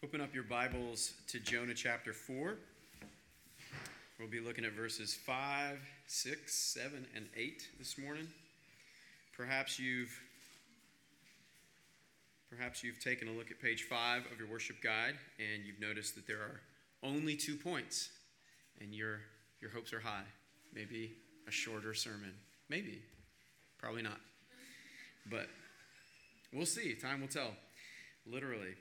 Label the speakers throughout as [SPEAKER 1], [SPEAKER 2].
[SPEAKER 1] Open up your Bibles to Jonah chapter 4. We'll be looking at verses 5, 6, 7, and 8 this morning. Perhaps you've taken a look at page 5 of your worship guide and you've noticed that there are only 2 points and your hopes are high. Maybe a shorter sermon. Maybe. Probably not. But we'll see. Time will tell. Literally.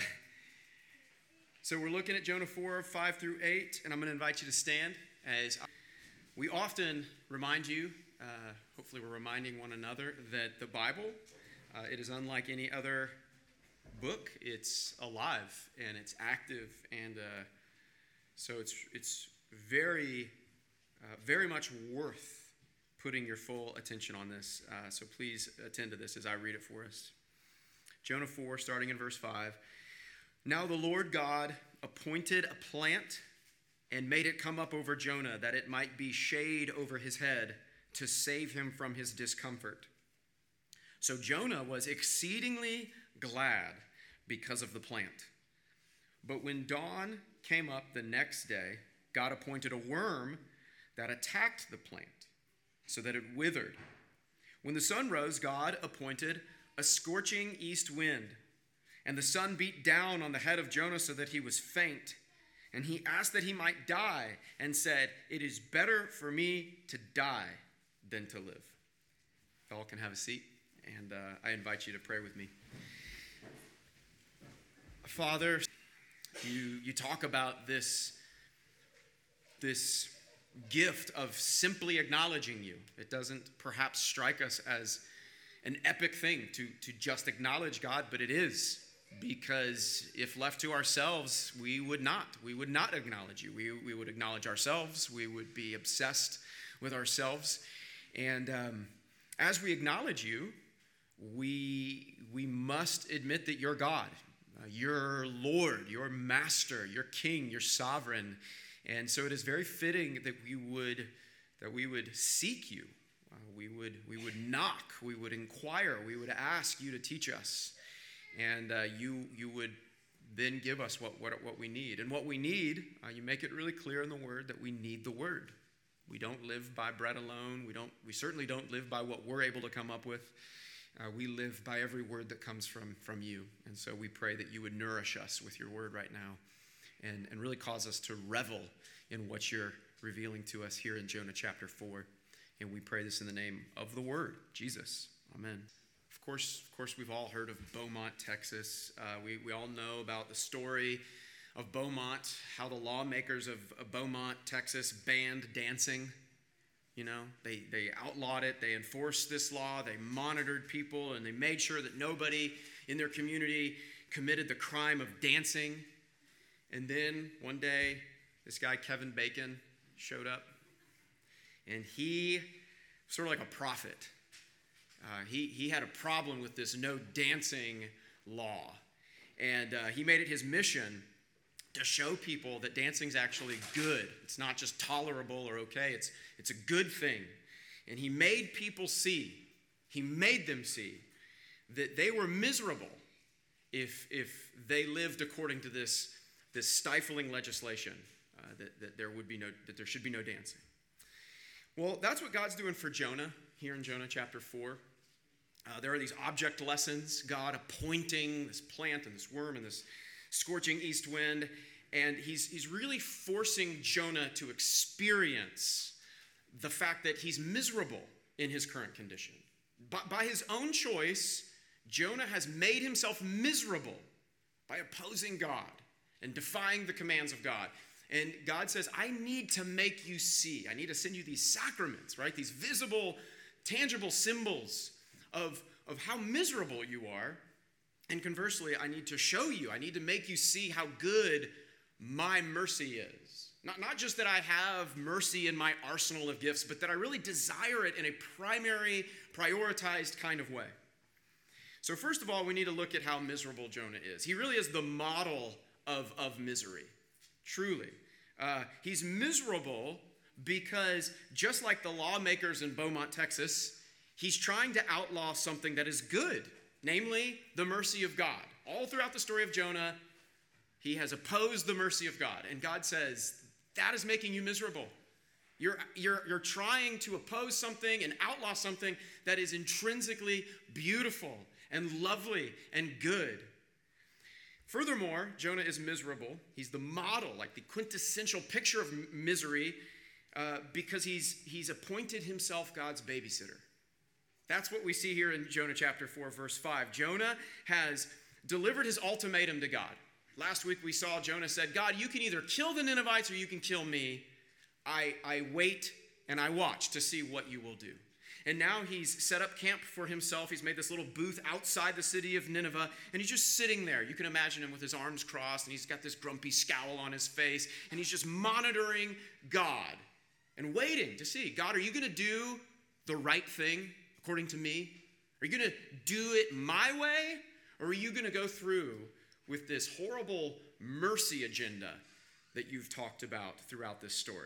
[SPEAKER 1] So we're looking at Jonah 4, 5 through 8, and I'm going to invite you to stand as we often remind you, hopefully we're reminding one another, that the Bible, it is unlike any other book. It's alive and it's active, and so it's very, very much worth putting your full attention on this. So please attend to this as I read it for us. Jonah 4, starting in verse 5. Now the Lord God appointed a plant and made it come up over Jonah, that it might be shade over his head to save him from his discomfort. So Jonah was exceedingly glad because of the plant. But when dawn came up the next day, God appointed a worm that attacked the plant so that it withered. When the sun rose, God appointed a scorching east wind, and the sun beat down on the head of Jonah so that he was faint. And he asked that he might die and said, "It is better for me to die than to live." If all can have a seat, and I invite you to pray with me. Father, you talk about this gift of simply acknowledging you. It doesn't perhaps strike us as an epic thing to just acknowledge God, but it is. Because if left to ourselves, we would not acknowledge you. We would acknowledge ourselves. We would be obsessed with ourselves. And as we acknowledge you, we must admit that you're God, you're Lord, you're Master, you're King, you're Sovereign. And so it is very fitting that we would seek you. We would knock. We would inquire. We would ask you to teach us. And you would then give us what we need. And what we need, you make it really clear in the Word that we need the Word. We don't live by bread alone. We certainly don't live by what we're able to come up with. We live by every word that comes from you. And so we pray that you would nourish us with your Word right now and really cause us to revel in what you're revealing to us here in Jonah chapter 4. And we pray this in the name of the Word, Jesus. Amen. Of course, we've all heard of Beaumont, Texas. We all know about the story of Beaumont, how the lawmakers of Beaumont, Texas banned dancing. You know, they outlawed it. They enforced this law. They monitored people, and they made sure that nobody in their community committed the crime of dancing. And then one day, this guy, Kevin Bacon, showed up, and he, sort of like a prophet, he had a problem with this no dancing law. And he made it his mission to show people that dancing's actually good. It's not just tolerable or okay. It's a good thing. And he made people see, he made them see that they were miserable if they lived according to this stifling legislation that there should be no dancing. Well, that's what God's doing for Jonah here in Jonah chapter 4. There are these object lessons, God appointing this plant and this worm and this scorching east wind, and he's really forcing Jonah to experience the fact that he's miserable in his current condition. By his own choice, Jonah has made himself miserable by opposing God and defying the commands of God. And God says, I need to make you see. I need to send you these sacraments, right? These visible, tangible symbols of how miserable you are. And conversely, I need to show you. I need to make you see how good my mercy is. Not just that I have mercy in my arsenal of gifts, but that I really desire it in a primary, prioritized kind of way. So first of all, we need to look at how miserable Jonah is. He really is the model of misery. Truly. He's miserable because just like the lawmakers in Beaumont, Texas, he's trying to outlaw something that is good, namely the mercy of God. All throughout the story of Jonah, He has opposed the mercy of God. And God says, that is making you miserable. You're trying to oppose something and outlaw something that is intrinsically beautiful and lovely and good. Furthermore, Jonah is miserable. He's the model, like the quintessential picture of misery, because he's appointed himself God's babysitter. That's what we see here in Jonah chapter 4, verse 5. Jonah has delivered his ultimatum to God. Last week we saw Jonah said, God, you can either kill the Ninevites or you can kill me. I wait and I watch to see what you will do. And now he's set up camp for himself. He's made this little booth outside the city of Nineveh, and he's just sitting there. You can imagine him with his arms crossed, and he's got this grumpy scowl on his face, and he's just monitoring God and waiting to see, God, are you going to do the right thing according to me? Are you going to do it my way, or are you going to go through with this horrible mercy agenda that you've talked about throughout this story?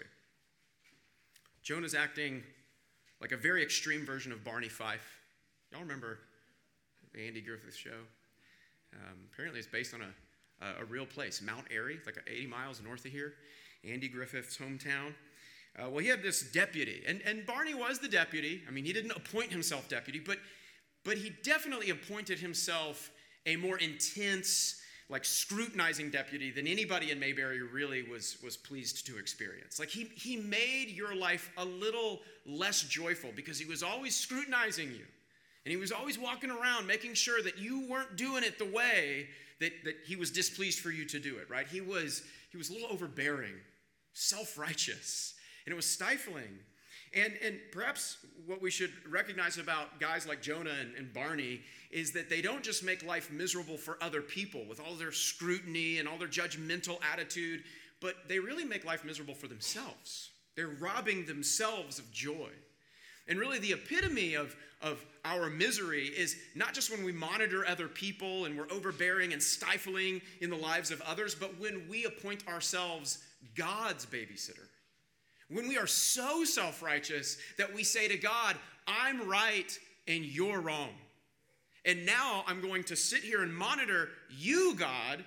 [SPEAKER 1] Jonah's acting like a very extreme version of Barney Fife. Y'all remember the Andy Griffith show? Apparently it's based on a real place, Mount Airy, like 80 miles north of here, Andy Griffith's hometown. Well, he had this deputy, and Barney was the deputy. I mean, he didn't appoint himself deputy, but he definitely appointed himself a more intense, like scrutinizing deputy than anybody in Mayberry really was pleased to experience. Like he made your life a little less joyful because he was always scrutinizing you. And he was always walking around making sure that you weren't doing it the way that he was displeased for you to do it, right? He was a little overbearing, self-righteous, and it was stifling. And perhaps what we should recognize about guys like Jonah and Barney is that they don't just make life miserable for other people with all their scrutiny and all their judgmental attitude, but they really make life miserable for themselves. They're robbing themselves of joy. And really the epitome of our misery is not just when we monitor other people and we're overbearing and stifling in the lives of others, but when we appoint ourselves God's babysitter. When we are so self-righteous that we say to God, I'm right and you're wrong. And now I'm going to sit here and monitor you, God,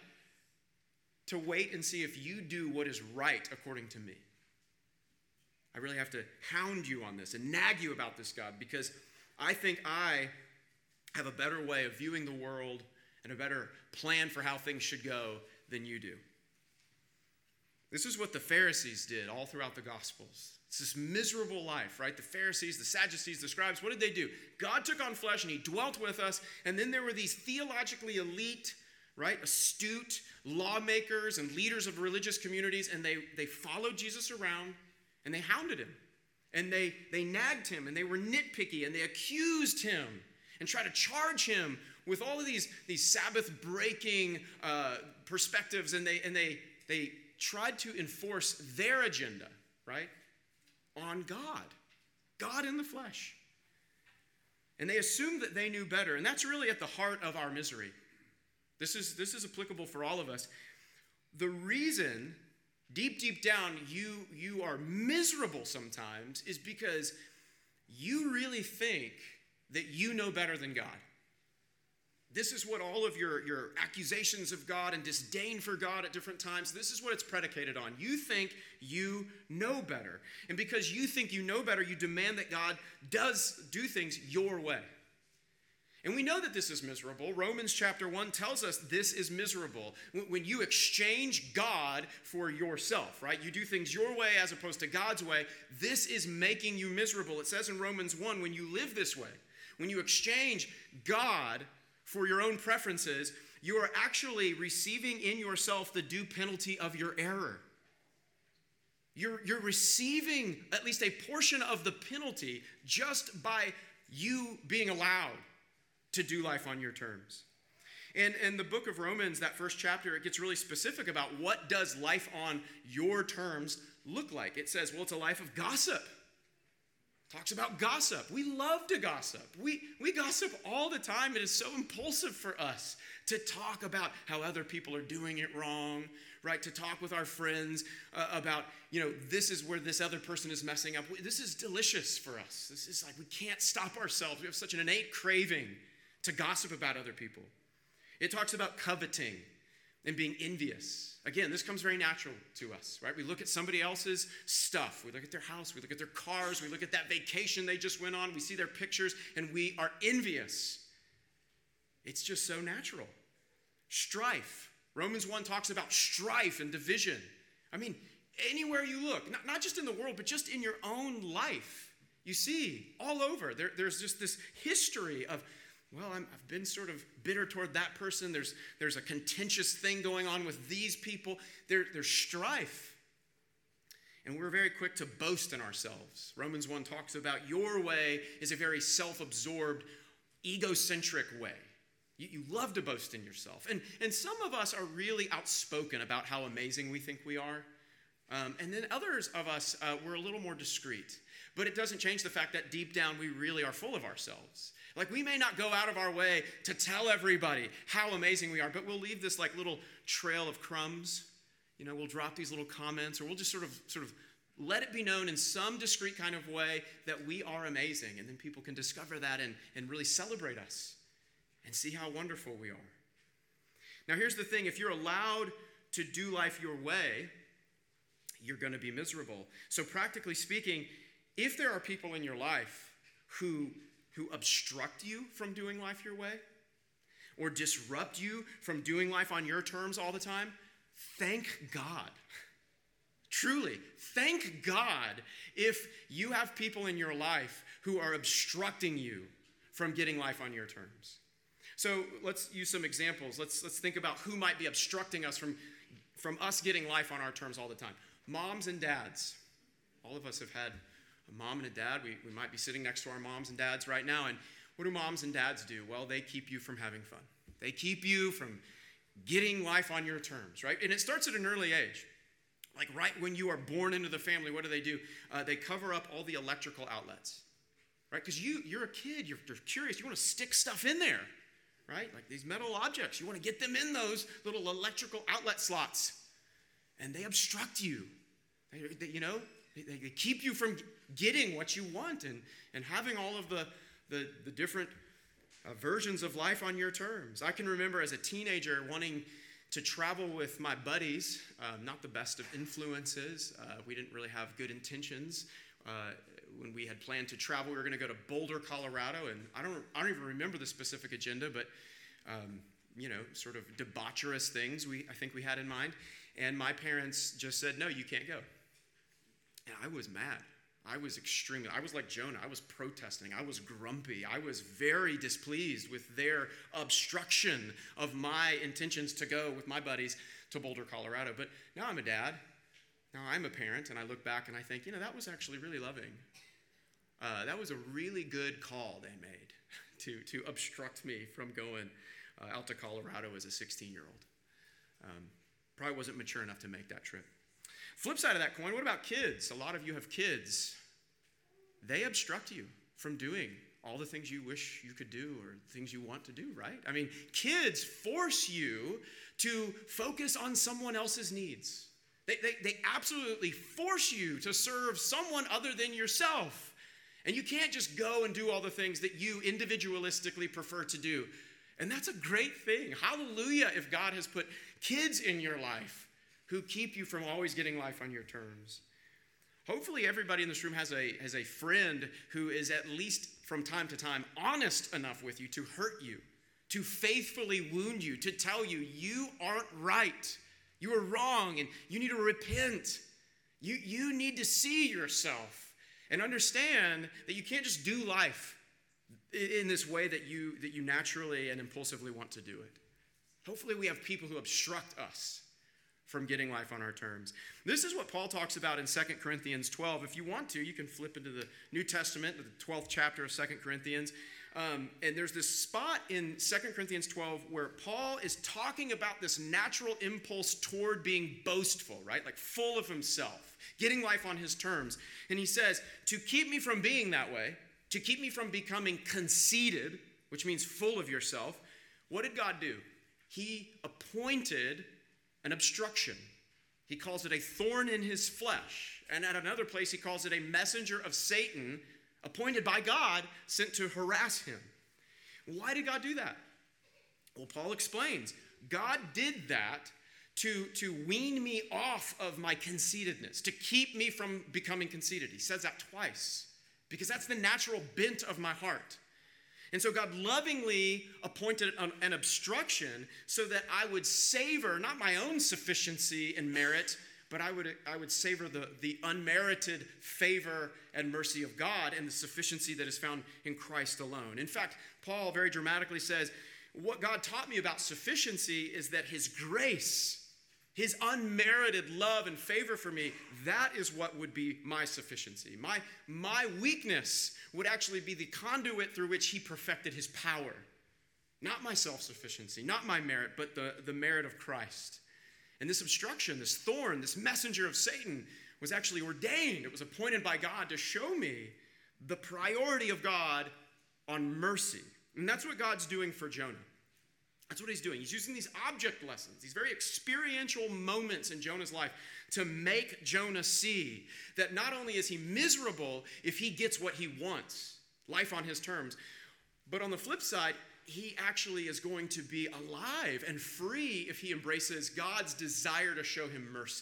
[SPEAKER 1] to wait and see if you do what is right according to me. I really have to hound you on this and nag you about this, God, because I think I have a better way of viewing the world and a better plan for how things should go than you do. This is what the Pharisees did all throughout the Gospels. It's this miserable life, right? The Pharisees, the Sadducees, the scribes, what did they do? God took on flesh and he dwelt with us, and then there were these theologically elite, right, astute lawmakers and leaders of religious communities, and they followed Jesus around, and they hounded him, and they nagged him, and they were nitpicky, and they accused him, and tried to charge him with all of these Sabbath-breaking perspectives, and they tried to enforce their agenda, right, on God in the flesh. And they assumed that they knew better, and that's really at the heart of our misery. This is applicable for all of us. The reason, deep down, you are miserable sometimes is because you really think that you know better than God. This is what all of your accusations of God and disdain for God at different times, this is what it's predicated on. You think you know better. And because you think you know better, you demand that God does do things your way. And we know that this is miserable. Romans chapter 1 tells us this is miserable. When you exchange God for yourself, right? You do things your way as opposed to God's way. This is making you miserable. It says in Romans 1, when you live this way, when you exchange God for your own preferences, you are actually receiving in yourself the due penalty of your error. You're receiving at least a portion of the penalty just by you being allowed to do life on your terms. And in the book of Romans, that first chapter, it gets really specific about what does life on your terms look like. It says, well, it's a life of gossip. Talks about gossip. We love to gossip. We gossip all the time. It is so impulsive for us to talk about how other people are doing it wrong, right? To talk with our friends about, this is where this other person is messing up. This is delicious for us. This is like we can't stop ourselves. We have such an innate craving to gossip about other people. It talks about coveting, and being envious. Again, this comes very natural to us, right? We look at somebody else's stuff. We look at their house. We look at their cars. We look at that vacation they just went on. We see their pictures, and we are envious. It's just so natural. Strife. Romans 1 talks about strife and division. I mean, anywhere you look, not just in the world, but just in your own life, you see all over. There's just this history of, well, I've been sort of bitter toward that person. There's a contentious thing going on with these people. There's strife. And we're very quick to boast in ourselves. Romans 1 talks about your way is a very self-absorbed, egocentric way. You love to boast in yourself. And some of us are really outspoken about how amazing we think we are. And then others of us, we're a little more discreet. But it doesn't change the fact that deep down we really are full of ourselves. Like, we may not go out of our way to tell everybody how amazing we are, but we'll leave this like little trail of crumbs. You know, we'll drop these little comments, or we'll just sort of let it be known in some discreet kind of way that we are amazing. And then people can discover that and really celebrate us and see how wonderful we are. Now, here's the thing. If you're allowed to do life your way, you're going to be miserable. So practically speaking, if there are people in your life who obstruct you from doing life your way, or disrupt you from doing life on your terms all the time, thank God. Truly, thank God if you have people in your life who are obstructing you from getting life on your terms. So let's use some examples. Let's think about who might be obstructing us from us getting life on our terms all the time. Moms and dads. All of us have had a mom and a dad. We might be sitting next to our moms and dads right now. And what do moms and dads do? Well, they keep you from having fun. They keep you from getting life on your terms, right? And it starts at an early age. Like right when you are born into the family, what do? They cover up all the electrical outlets, right? Because you're a kid. You're curious. You want to stick stuff in there, right? Like these metal objects. You want to get them in those little electrical outlet slots. And they obstruct you. They keep you from getting what you want and having all of the different versions of life on your terms. I can remember as a teenager wanting to travel with my buddies, not the best of influences. We didn't really have good intentions. When we had planned to travel, we were going to go to Boulder, Colorado, and I don't even remember the specific agenda, but sort of debaucherous things I think we had in mind. And my parents just said, no, you can't go. And I was mad. I was like Jonah. I was protesting. I was grumpy. I was very displeased with their obstruction of my intentions to go with my buddies to Boulder, Colorado. But now I'm a dad. Now I'm a parent, and I look back and I think, that was actually really loving. That was a really good call they made to obstruct me from going out to Colorado as a 16-year-old. Probably wasn't mature enough to make that trip. Flip side of that coin, what about kids? A lot of you have kids. They obstruct you from doing all the things you wish you could do or things you want to do, right? I mean, kids force you to focus on someone else's needs. They absolutely force you to serve someone other than yourself. And you can't just go and do all the things that you individualistically prefer to do. And that's a great thing. Hallelujah if God has put kids in your life who keep you from always getting life on your terms. Hopefully everybody in this room has a friend who is at least from time to time honest enough with you to hurt you, to faithfully wound you, to tell you you aren't right, you are wrong, and you need to repent. You need to see yourself and understand that you can't just do life in this way that you naturally and impulsively want to do it. Hopefully we have people who obstruct us from getting life on our terms. This is what Paul talks about in 2 Corinthians 12. If you want to, you can flip into the New Testament, the 12th chapter of 2 Corinthians. And there's this spot in 2 Corinthians 12 where Paul is talking about this natural impulse toward being boastful, right? Like full of himself, getting life on his terms. And he says, to keep me from being that way, to keep me from becoming conceited, which means full of yourself, what did God do? He appointed an obstruction. He calls it a thorn in his flesh. And at another place, he calls it a messenger of Satan, appointed by God, sent to harass him. Why did God do that? Well, Paul explains. God did that to wean me off of my conceitedness, to keep me from becoming conceited. He says that twice, because that's the natural bent of my heart. And so God lovingly appointed an obstruction so that I would savor not my own sufficiency and merit, but I would savor the unmerited favor and mercy of God and the sufficiency that is found in Christ alone. In fact, Paul very dramatically says, what God taught me about sufficiency is that his grace, his unmerited love and favor for me, that is what would be my sufficiency. My weakness would actually be the conduit through which he perfected his power. Not my self-sufficiency, not my merit, but the merit of Christ. And this obstruction, this thorn, this messenger of Satan was actually ordained. It was appointed by God to show me the priority of God on mercy. And that's what God's doing for Jonah. That's what he's doing. He's using these object lessons, these very experiential moments in Jonah's life to make Jonah see that not only is he miserable if he gets what he wants, life on his terms, but on the flip side, he actually is going to be alive and free if he embraces God's desire to show him mercy.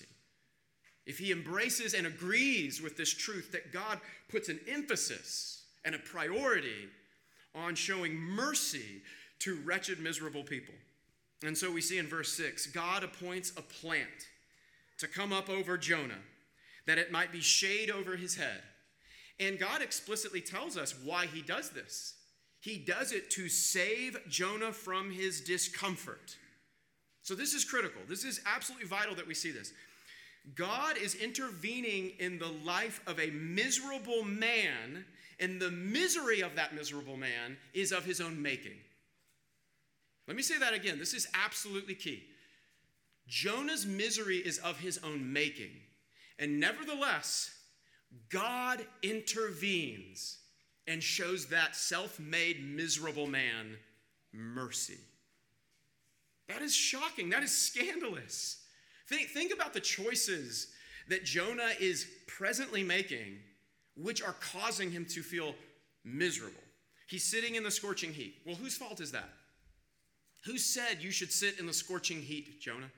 [SPEAKER 1] If he embraces and agrees with this truth that God puts an emphasis and a priority on showing mercy to wretched, miserable people. And so we see in verse 6, God appoints a plant to come up over Jonah, that it might be shade over his head. And God explicitly tells us why he does this. He does it to save Jonah from his discomfort. So this is critical. This is absolutely vital that we see this. God is intervening in the life of a miserable man, and the misery of that miserable man is of his own making. Let me say that again. This is absolutely key. Jonah's misery is of his own making. And nevertheless, God intervenes and shows that self-made miserable man mercy. That is shocking. That is scandalous. Think about the choices that Jonah is presently making, which are causing him to feel miserable. He's sitting in the scorching heat. Well, whose fault is that? Who said you should sit in the scorching heat, Jonah?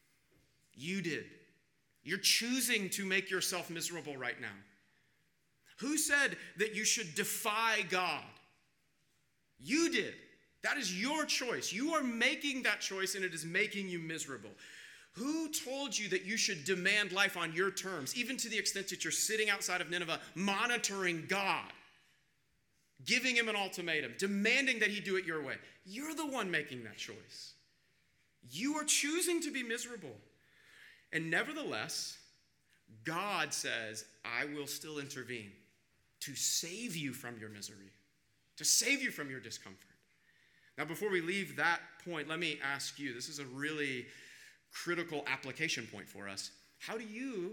[SPEAKER 1] You did. You're choosing to make yourself miserable right now. Who said that you should defy God? You did. That is your choice. You are making that choice, and it is making you miserable. Who told you that you should demand life on your terms, even to the extent that you're sitting outside of Nineveh monitoring God, giving him an ultimatum, demanding that he do it your way? You're the one making that choice. You are choosing to be miserable. And nevertheless, God says, I will still intervene to save you from your misery, to save you from your discomfort. Now, before we leave that point, let me ask you, this is a really critical application point for us. How do you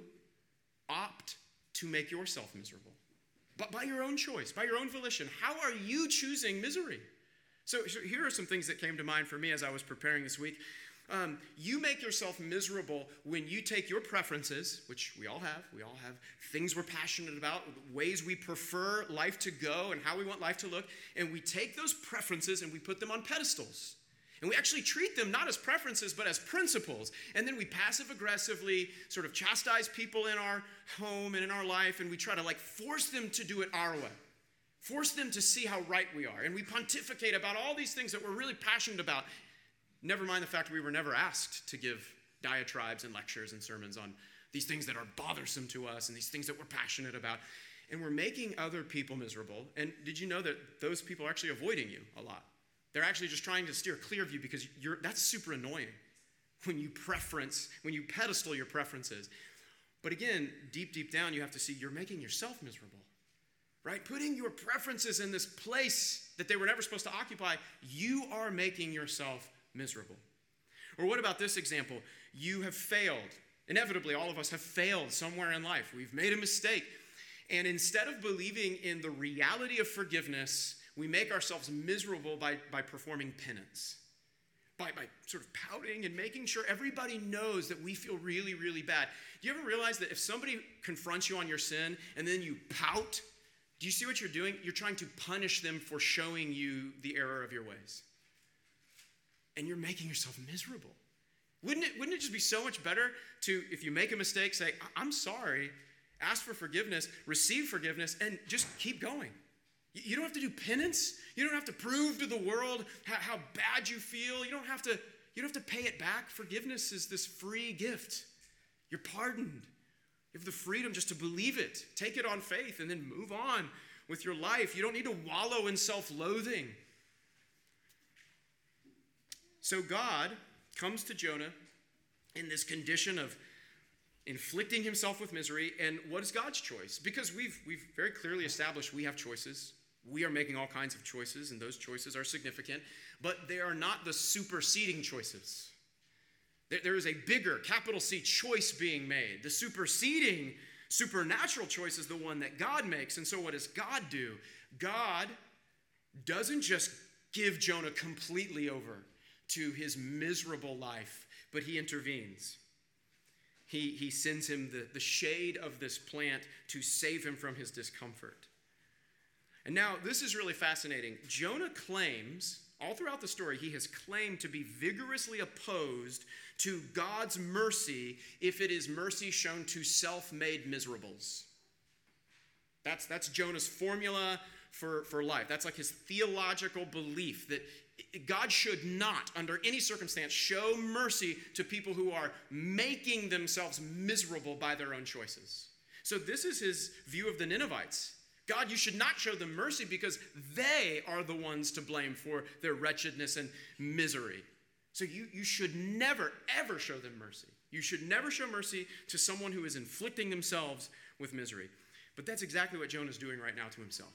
[SPEAKER 1] opt to make yourself miserable? But by your own choice, by your own volition. How are you choosing misery? So here are some things that came to mind for me as I was preparing this week. You make yourself miserable when you take your preferences, which we all have things we're passionate about, ways we prefer life to go and how we want life to look, and we take those preferences and we put them on pedestals. And we actually treat them not as preferences, but as principles. And then we passive-aggressively sort of chastise people in our home and in our life, and we try to force them to do it our way. Force them to see how right we are. And we pontificate about all these things that we're really passionate about. Never mind the fact we were never asked to give diatribes and lectures and sermons on these things that are bothersome to us and these things that we're passionate about. And we're making other people miserable. And did you know that those people are actually avoiding you a lot? They're actually just trying to steer clear of you because that's super annoying when you pedestal your preferences. But again, deep down, you have to see you're making yourself miserable, right? Putting your preferences in this place that they were never supposed to occupy, you are making yourself miserable. Or what about this example? You have failed. Inevitably, all of us have failed somewhere in life. We've made a mistake. And instead of believing in the reality of forgiveness, we make ourselves miserable by performing penance, by sort of pouting and making sure everybody knows that we feel really, really bad. Do you ever realize that if somebody confronts you on your sin and then you pout, do you see what you're doing? You're trying to punish them for showing you the error of your ways. and you're making yourself miserable. Wouldn't it just be so much better to, if you make a mistake, say, I'm sorry, ask for forgiveness, receive forgiveness, and just keep going. You don't have to do penance. You don't have to prove to the world how bad you feel. You don't have to pay it back. Forgiveness is this free gift. You're pardoned. You have the freedom just to believe it, take it on faith, and then move on with your life. You don't need to wallow in self-loathing. So God comes to Jonah in this condition of inflicting himself with misery. And what is God's choice? Because we've very clearly established we have choices. We are making all kinds of choices, and those choices are significant, but they are not the superseding choices. There is a bigger, capital C, choice being made. The superseding, supernatural choice is the one that God makes. And so what does God do? God doesn't just give Jonah completely over to his miserable life, but he intervenes. He sends him the shade of this plant to save him from his discomfort. And now, this is really fascinating. Jonah claims, all throughout the story, he has claimed to be vigorously opposed to God's mercy if it is mercy shown to self-made miserables. That's Jonah's formula for life. That's like his theological belief that God should not, under any circumstance, show mercy to people who are making themselves miserable by their own choices. So this is his view of the Ninevites. God, you should not show them mercy because they are the ones to blame for their wretchedness and misery. So you should never, ever show them mercy. You should never show mercy to someone who is inflicting themselves with misery. But that's exactly what Jonah's doing right now to himself.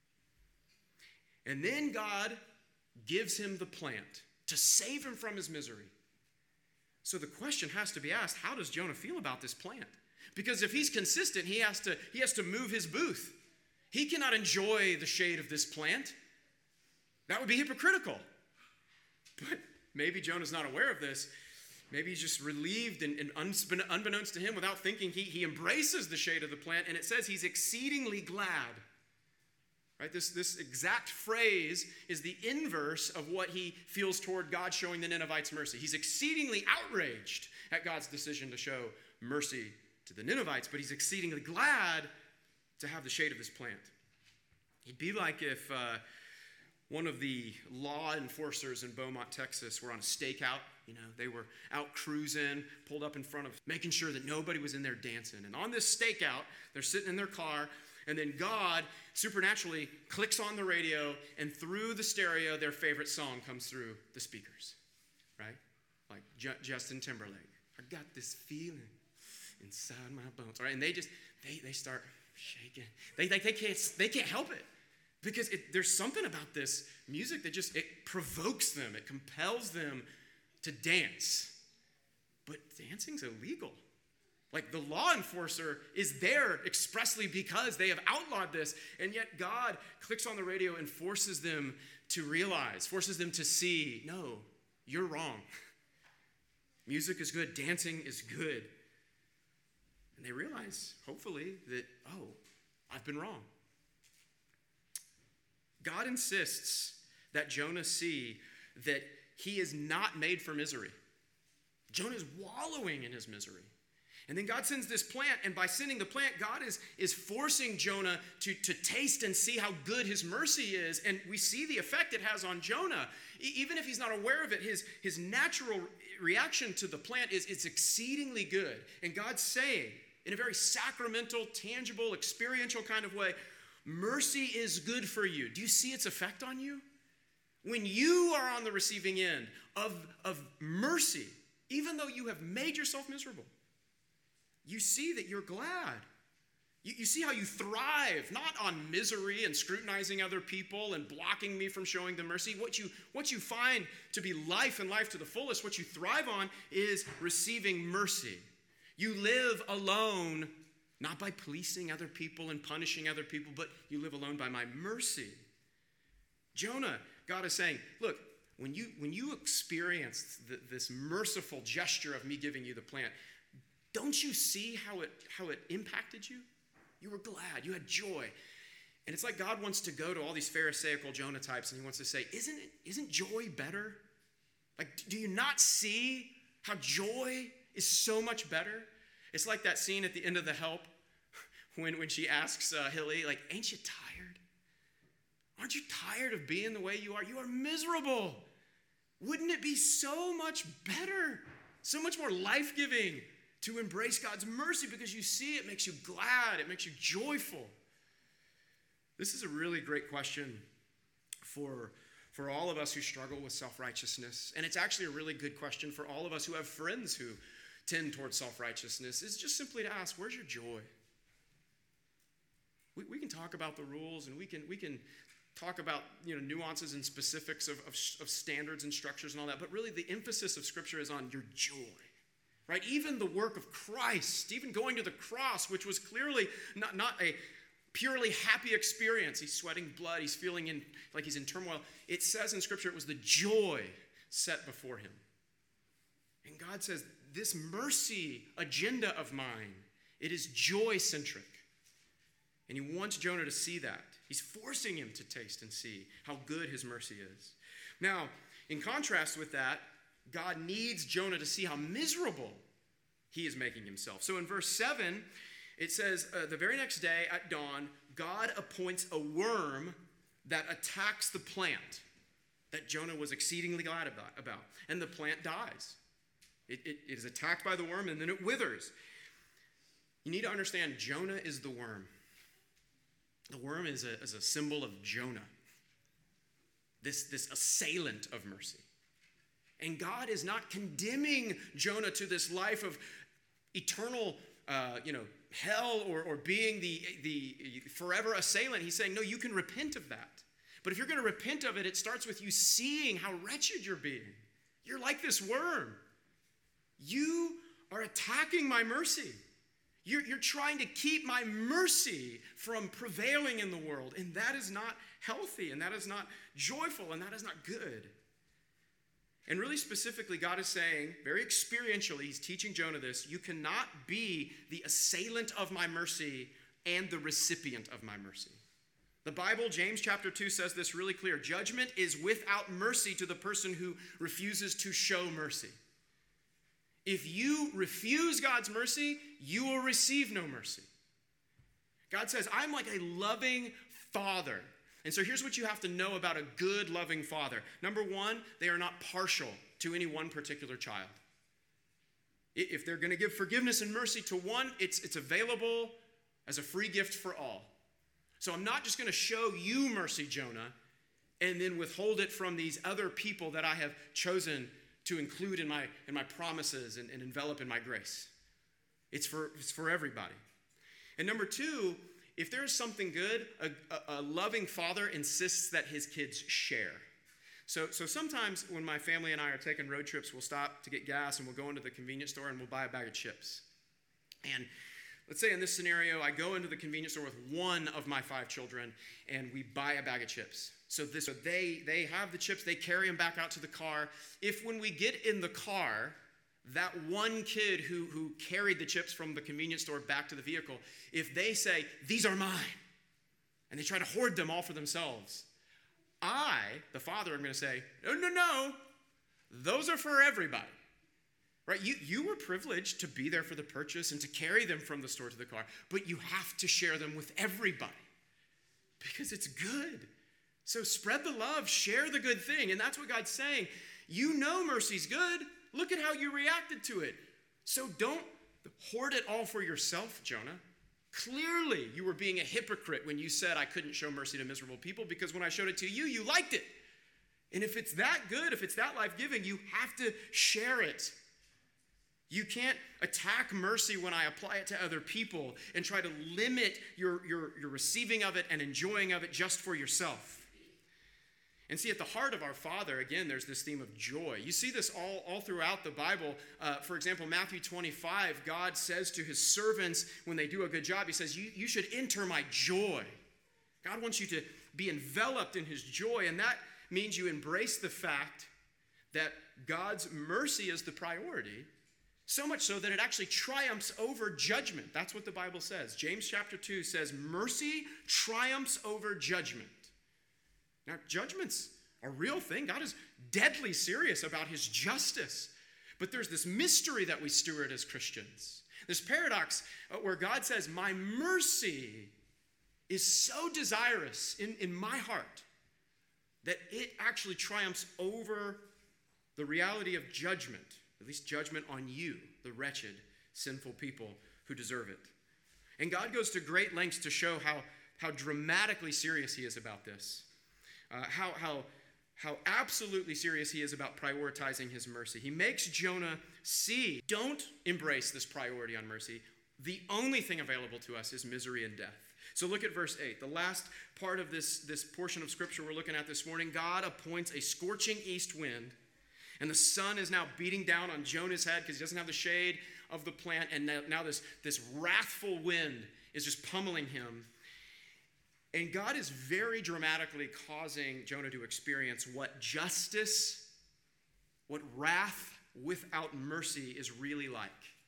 [SPEAKER 1] And then God gives him the plant to save him from his misery. So the question has to be asked, how does Jonah feel about this plant? Because if he's consistent, he has to move his booth. He cannot enjoy the shade of this plant. That would be hypocritical. But maybe Jonah's not aware of this. Maybe he's just relieved and unbeknownst to him, without thinking, he embraces the shade of the plant, and it says he's exceedingly glad. Right? This exact phrase is the inverse of what he feels toward God showing the Ninevites mercy. He's exceedingly outraged at God's decision to show mercy to the Ninevites, but he's exceedingly glad to have the shade of this plant. It'd be like if one of the law enforcers in Beaumont, Texas were on a stakeout. They were out cruising, pulled up in front of, making sure that nobody was in there dancing. And on this stakeout, they're sitting in their car, and then God supernaturally clicks on the radio, and through the stereo, their favorite song comes through the speakers, right? Like Justin Timberlake. I got this feeling inside my bones. All right, and they start shaking. They can't help it because there's something about this music that it provokes them. It compels them to dance. But dancing's illegal. Like, the law enforcer is there expressly because they have outlawed this, and yet God clicks on the radio and forces them to realize, forces them to see, no, you're wrong. Music is good. Dancing is good. And they realize, hopefully, that, I've been wrong. God insists that Jonah see that he is not made for misery. Jonah is wallowing in his misery. And then God sends this plant, and by sending the plant, God is forcing Jonah to taste and see how good his mercy is. And we see the effect it has on Jonah. Even if he's not aware of it, his natural reaction to the plant is it's exceedingly good. And God's saying, in a very sacramental, tangible, experiential kind of way, mercy is good for you. Do you see its effect on you? When you are on the receiving end of mercy, even though you have made yourself miserable, you see that you're glad. You see how you thrive, not on misery and scrutinizing other people and blocking me from showing them mercy. What you find to be life and life to the fullest, what you thrive on is receiving mercy. You live alone, not by policing other people and punishing other people, but you live alone by my mercy. Jonah, God is saying, look, when you experienced this merciful gesture of me giving you the plant, don't you see how it impacted you? You were glad. You had joy. And it's like God wants to go to all these Pharisaical Jonah types, and he wants to say, isn't joy better? Like, do you not see how joy is so much better? It's like that scene at the end of The Help when she asks Hilly, like, ain't you tired? Aren't you tired of being the way you are? You are miserable. Wouldn't it be so much better, so much more life-giving to embrace God's mercy because you see it makes you glad, it makes you joyful? This is a really great question for all of us who struggle with self-righteousness. And it's actually a really good question for all of us who have friends who tend towards self-righteousness, is just simply to ask, where's your joy? We can talk about the rules, and we can talk about nuances and specifics of standards and structures and all that, but really the emphasis of Scripture is on your joy, right? Even the work of Christ, even going to the cross, which was clearly not a purely happy experience. He's sweating blood. He's feeling like he's in turmoil. It says in Scripture it was the joy set before him. And God says, this mercy agenda of mine, it is joy-centric. And he wants Jonah to see that. He's forcing him to taste and see how good his mercy is. Now, in contrast with that, God needs Jonah to see how miserable he is making himself. So in verse 7, it says, the very next day at dawn, God appoints a worm that attacks the plant that Jonah was exceedingly glad about. And the plant dies. It is attacked by the worm, and then it withers. You need to understand, Jonah is the worm. The worm is a symbol of Jonah, this assailant of mercy. And God is not condemning Jonah to this life of eternal hell or being the forever assailant. He's saying, no, you can repent of that. But if you're going to repent of it, it starts with you seeing how wretched you're being. You're like this worm. You are attacking my mercy. You're trying to keep my mercy from prevailing in the world, and that is not healthy, and that is not joyful, and that is not good. And really specifically, God is saying, very experientially, he's teaching Jonah this, you cannot be the assailant of my mercy and the recipient of my mercy. The Bible, James chapter 2, says this really clear. Judgment is without mercy to the person who refuses to show mercy. If you refuse God's mercy, you will receive no mercy. God says, I'm like a loving father. And so here's what you have to know about a good, loving father. Number one, they are not partial to any one particular child. If they're going to give forgiveness and mercy to one, it's available as a free gift for all. So I'm not just going to show you mercy, Jonah, and then withhold it from these other people that I have chosen to include in my promises and envelop in my grace. It's for everybody. And number two, if there is something good, a loving father insists that his kids share. So sometimes when my family and I are taking road trips, we'll stop to get gas and we'll go into the convenience store and we'll buy a bag of chips. And let's say in this scenario, I go into the convenience store with one of my 5 children and we buy a bag of chips. So they have the chips, they carry them back out to the car. If when we get in the car, that one kid who carried the chips from the convenience store back to the vehicle, if they say, these are mine, and they try to hoard them all for themselves, I, the father, am going to say, no, those are for everybody. Right? You were privileged to be there for the purchase and to carry them from the store to the car, but you have to share them with everybody because it's good. So spread the love, share the good thing. And that's what God's saying. You know mercy's good. Look at how you reacted to it. So don't hoard it all for yourself, Jonah. Clearly, you were being a hypocrite when you said I couldn't show mercy to miserable people because when I showed it to you, you liked it. And if it's that good, if it's that life-giving, you have to share it. You can't attack mercy when I apply it to other people and try to limit your receiving of it and enjoying of it just for yourself. And see, at the heart of our Father, again, there's this theme of joy. You see this all throughout the Bible. For example, Matthew 25, God says to his servants when they do a good job, he says, you should enter my joy. God wants you to be enveloped in his joy, and that means you embrace the fact that God's mercy is the priority, so much so that it actually triumphs over judgment. That's what the Bible says. James chapter 2 says, mercy triumphs over judgment. Now, judgment's a real thing. God is deadly serious about his justice. But there's this mystery that we steward as Christians. This paradox where God says, my mercy is so desirous in my heart that it actually triumphs over the reality of judgment, at least judgment on you, the wretched, sinful people who deserve it. And God goes to great lengths to show how dramatically serious he is about this, how absolutely serious he is about prioritizing his mercy. He makes Jonah see, don't embrace this priority on mercy. The only thing available to us is misery and death. So look at verse 8. The last part of this portion of scripture we're looking at this morning. God appoints a scorching east wind, and the sun is now beating down on Jonah's head because he doesn't have the shade of the plant, and now this wrathful wind is just pummeling him. And God is very dramatically causing Jonah to experience what justice, what wrath without mercy is really like.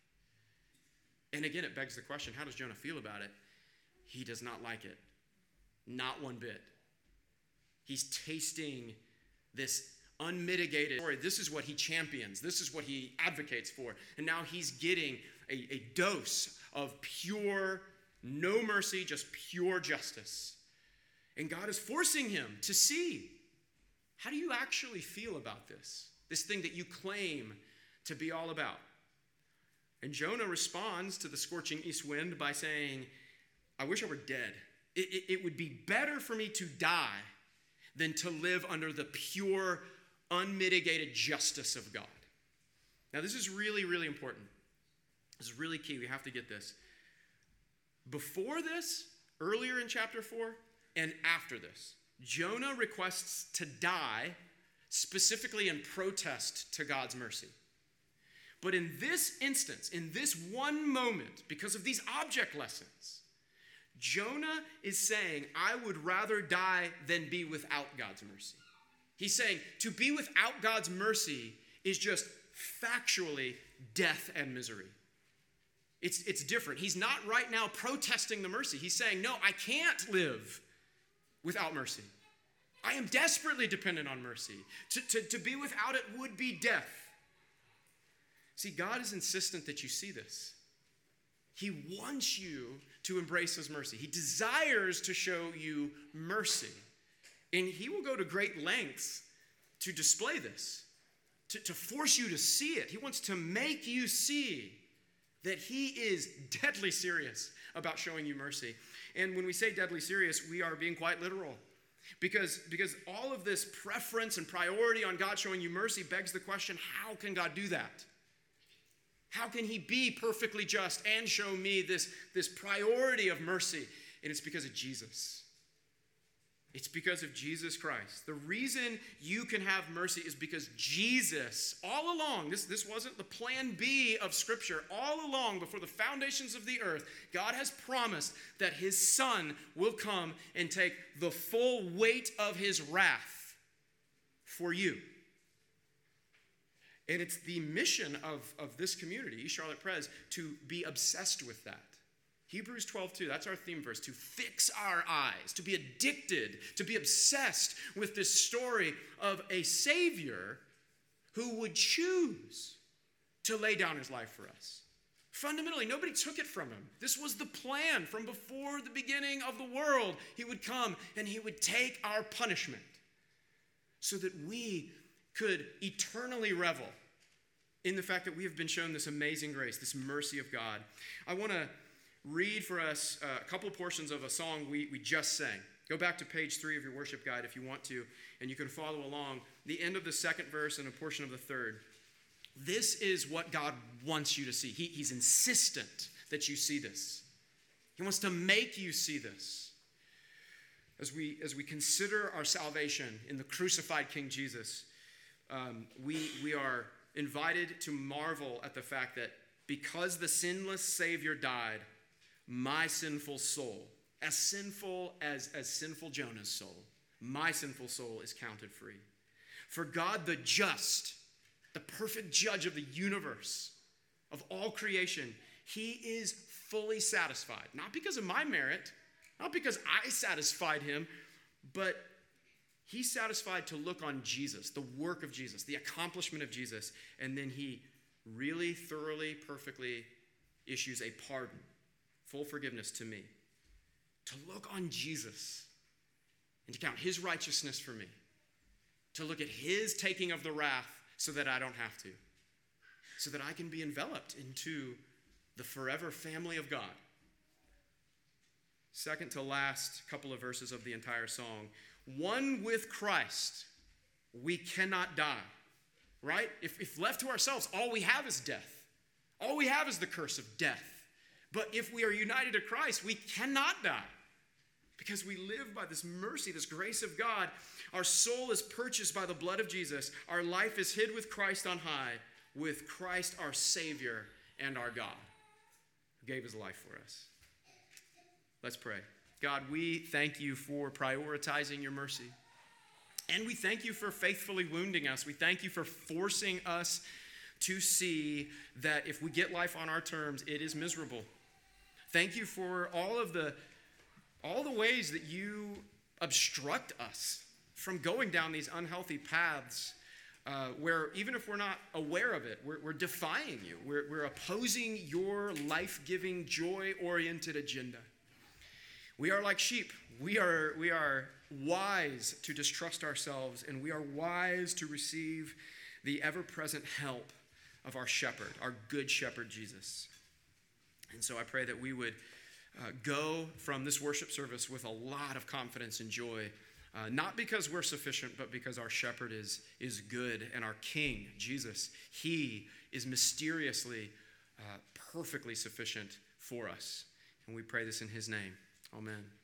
[SPEAKER 1] And again, it begs the question, how does Jonah feel about it? He does not like it. Not one bit. He's tasting this unmitigated story. This is what he champions. This is what he advocates for. And now he's getting a dose of pure, no mercy, just pure justice. And God is forcing him to see, how do you actually feel about this? This thing that you claim to be all about. And Jonah responds to the scorching east wind by saying, I wish I were dead. It would be better for me to die than to live under the pure, unmitigated justice of God. Now, this is really, really important. This is really key. We have to get this. Before this, earlier in chapter 4, and after this, Jonah requests to die specifically in protest to God's mercy. But in this instance, in this one moment, because of these object lessons, Jonah is saying, I would rather die than be without God's mercy. He's saying to be without God's mercy is just factually death and misery. It's different. He's not right now protesting the mercy. He's saying, no, I can't live without mercy. I am desperately dependent on mercy. To be without it would be death. See, God is insistent that you see this. He wants you to embrace his mercy. He desires to show you mercy. And he will go to great lengths to display this, to force you to see it. He wants to make you see that he is deadly serious about showing you mercy. And when we say deadly serious, we are being quite literal. Because all of this preference and priority on God showing you mercy begs the question, how can God do that? How can he be perfectly just and show me this priority of mercy? And it's because of Jesus. It's because of Jesus Christ. The reason you can have mercy is because Jesus, all along, this wasn't the plan B of Scripture, all along before the foundations of the earth, God has promised that his Son will come and take the full weight of his wrath for you. And it's the mission of this community, East Charlotte Pres, to be obsessed with that. Hebrews 12:2, that's our theme verse, to fix our eyes, to be addicted, to be obsessed with this story of a Savior who would choose to lay down his life for us. Fundamentally, nobody took it from him. This was the plan from before the beginning of the world. He would come and he would take our punishment so that we could eternally revel in the fact that we have been shown this amazing grace, this mercy of God. I want to read for us a couple portions of a song we just sang. Go back to page 3 of your worship guide if you want to, and you can follow along. The end of the second verse and a portion of the third. This is what God wants you to see. He's insistent that you see this. He wants to make you see this. As we consider our salvation in the crucified King Jesus, we are invited to marvel at the fact that because the sinless Savior died, my sinful soul, as sinful as sinful Jonah's soul, my sinful soul is counted free. For God the just, the perfect judge of the universe, of all creation, he is fully satisfied. Not because of my merit, not because I satisfied him, but He's satisfied to look on Jesus, the work of Jesus, the accomplishment of Jesus, and then he really, thoroughly, perfectly issues a pardon, full forgiveness to me. To look on Jesus and to count his righteousness for me. To look at his taking of the wrath so that I don't have to. So that I can be enveloped into the forever family of God. Second to last couple of verses of the entire song. One with Christ, we cannot die. Right? If left to ourselves, all we have is death. All we have is the curse of death. But if we are united to Christ, we cannot die. Because we live by this mercy, this grace of God. Our soul is purchased by the blood of Jesus. Our life is hid with Christ on high, with Christ our Savior and our God, who gave his life for us. Let's pray. God, we thank you for prioritizing your mercy. And we thank you for faithfully wounding us. We thank you for forcing us to see that if we get life on our terms, it is miserable. Thank you for all the ways that you obstruct us from going down these unhealthy paths where even if we're not aware of it, we're defying you. We're opposing your life-giving, joy-oriented agenda. We are like sheep. We are wise to distrust ourselves, and we are wise to receive the ever-present help of our shepherd, our good shepherd, Jesus. And so I pray that we would go from this worship service with a lot of confidence and joy, not because we're sufficient, but because our shepherd is good, and our king, Jesus, he is mysteriously, perfectly sufficient for us. And we pray this in his name. Amen.